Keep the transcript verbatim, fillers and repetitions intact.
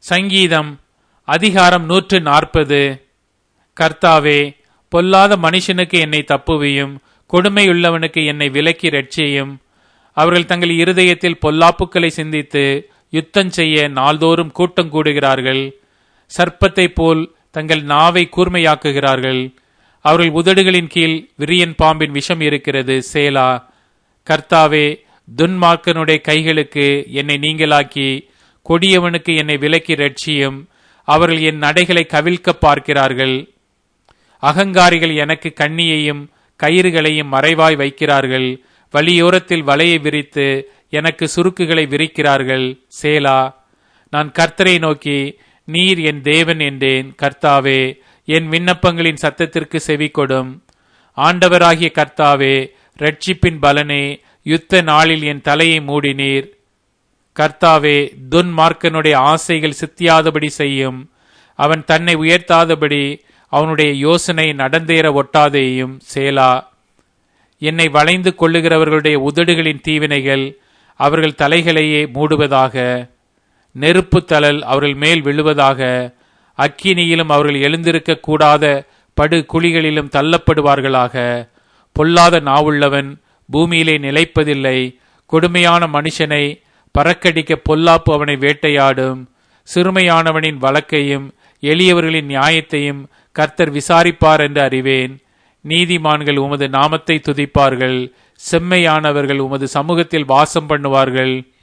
சங்கீதம் அதிகாரம் நூற்று நாற்பது. கர்த்தாவே, பொல்லாத மனுஷனுக்கு என்னை தப்புவியும், கொடுமையுள்ளவனுக்கு என்னை விலக்கி ரட்சியும். அவர்கள் தங்கள் இருதயத்தில் பொல்லாப்புக்களை சிந்தித்து யுத்தம் செய்ய நாள்தோறும் கூட்டம் கூடுகிறார்கள். சர்ப்பத்தைப் போல் தங்கள் நாவை கூர்மையாக்குகிறார்கள். அவர்கள் உதடுகளின் கீழ் விரியன் பாம்பின் விஷம் இருக்கிறது. சேலா. கர்த்தாவே, துன்மார்க்கனுடைய கைகளுக்கு என்னை நீங்களாக்கி கொடியவனுக்கு என்னை விலக்கி ரட்சியும். அவர்கள் என் நடைகளை கவிழ்க்க பார்க்கிறார்கள். அகங்காரிகள் எனக்கு கண்ணியையும் கயிறுகளையும் மறைவாய் வைக்கிறார்கள். வழியோரத்தில் வலையை விரித்து எனக்கு சுருக்குகளை விரிக்கிறார்கள். சேலா. நான் கர்த்தரை நோக்கி, நீர் என் தேவன் என்றேன். கர்த்தாவே, என் விண்ணப்பங்களின் சத்தத்திற்கு செவி கொடும். ஆண்டவராகிய கர்த்தாவே, ரட்சிப்பின் பலனே, யுத்த நாளில் என் தலையை மூடினீர். கர்த்தாவே, துன்மார்க்கனுடைய ஆசைகள் சித்தியாதபடி செய்யும். அவன் தன்னை உயர்த்தாதபடி அவனுடைய யோசனை நடந்தேற ஒட்டாதேயும். சேலா. என்னை வளைந்து கொள்ளுகிறவர்களுடைய உதடுகளின் தீவினைகள் அவர்கள் தலைகளையே மூடுவதாக. நெருப்பு தழல் அவர்கள் மேல் விழுவதாக. அக்கினியிலும் அவர்கள் எழுந்திருக்க கூடாத படு குழிகளிலும் தள்ளப்படுவார்களாக. பொல்லாத நாவுள்ளவன் பூமியிலே நிலைப்பதில்லை. கொடுமையான மனுஷனை பறக்கடிக்க பொல்லாப்பு அவனை வேட்டையாடும். சிறுமையானவனின் வழக்கையும் எளியவர்களின் நியாயத்தையும் கர்த்தர் விசாரிப்பார் என்று அறிவேன். நீதிமான்கள் உமது நாமத்தை துதிப்பார்கள். செம்மையானவர்கள் உமது சமூகத்தில் வாசம் பண்ணுவார்கள்.